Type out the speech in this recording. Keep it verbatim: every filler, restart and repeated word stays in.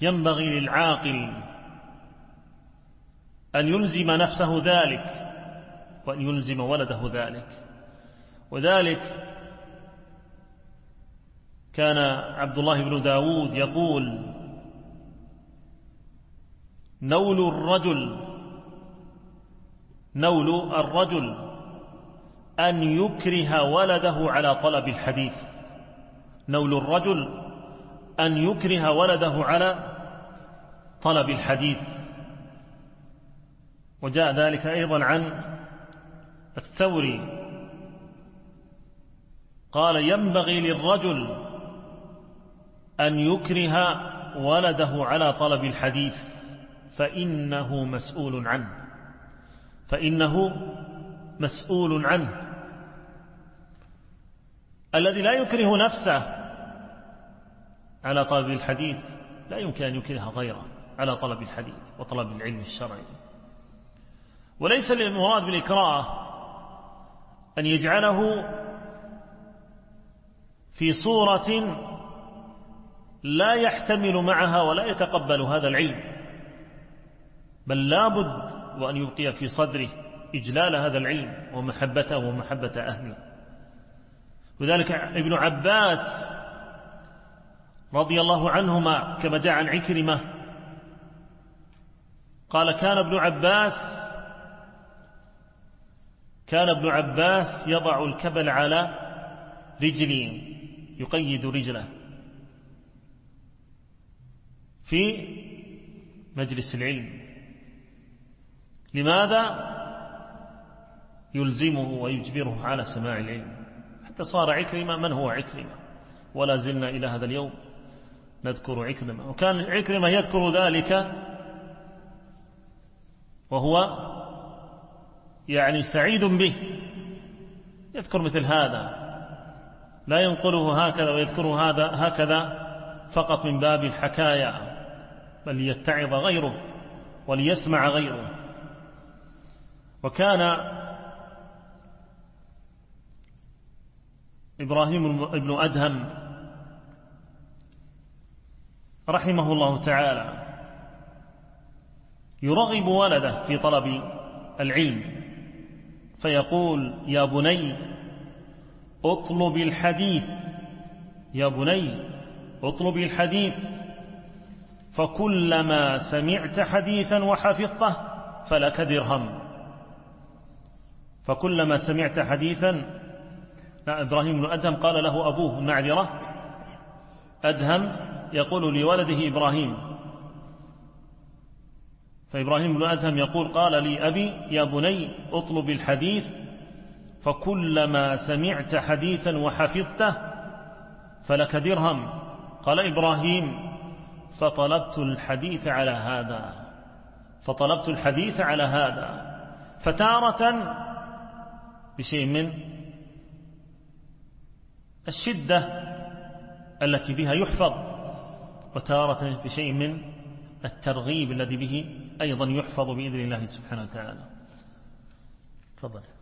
ينبغي للعاقل أن يلزم نفسه ذلك وأن يلزم ولده ذلك. وذلك كان عبد الله بن داود يقول: نول الرجل نول الرجل أن يكره ولده على طلب الحديث. نول الرجل أن يكره ولده على طلب الحديث. وجاء ذلك أيضا عن الثوري قال: ينبغي للرجل أن يكره ولده على طلب الحديث فإنه مسؤول عنه فإنه مسؤول عنه. الذي لا يكره نفسه على طلب الحديث لا يمكن أن يكره غيره على طلب الحديث وطلب العلم الشرعي. وليس المراد بالإكراه أن يجعله في صورة لا يحتمل معها ولا يتقبل هذا العلم، بل لا بد وأن يبقي في صدره إجلال هذا العلم ومحبته ومحبة أهله. وذلك ابن عباس رضي الله عنهما كما جاء عن عكرمة قال: كان ابن عباس كان ابن عباس يضع الكبل على رجله، يقيد رجله في مجلس العلم. لماذا؟ يلزمه ويجبره على سماع العلم، حتى صار عكرمة من هو عكرمة، ولا زلنا إلى هذا اليوم نذكر عكرمة. وكان عكرمة يذكر ذلك وهو يعني سعيد به، يذكر مثل هذا، لا ينقله هكذا ويذكره هذا هكذا فقط من باب الحكاية، بل ليتعظ غيره وليسمع غيره. وكان إبراهيم ابن أدهم رحمه الله تعالى يرغب ولده في طلب العلم، فيقول: يا بني اطلب الحديث يا بني اطلب الحديث فكلما سمعت حديثا وحفظته فلك درهم. فكلما سمعت حديثا إبراهيم بن أدهم قال له أبوه المعذرة أدهم يقول لولده إبراهيم، فإبراهيم بن أدهم يقول: قال لي أبي يا بني اطلب الحديث فكلما سمعت حديثا وحفظته فلك درهم. قال إبراهيم: فطلبت الحديث على هذا فطلبت الحديث على هذا فتارة بشيء من الشدة التي بها يحفظ، وتارة بشيء من الترغيب الذي به أيضا يحفظ بإذن الله سبحانه وتعالى. تفضل.